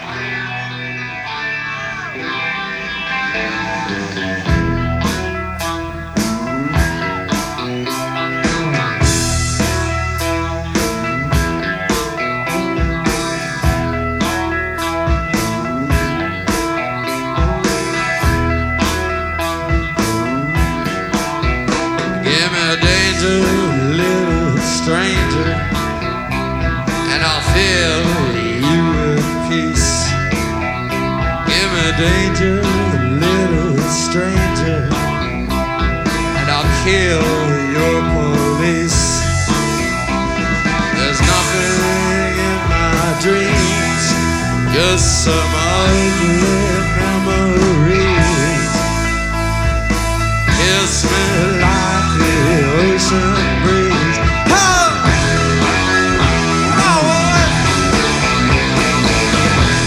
Give me a danger, little stranger, and I'll fill you with peace. Give me a danger, little stranger, and I'll kill your police. There's nothing in my dreams, just some ugly memories. Kiss me like the ocean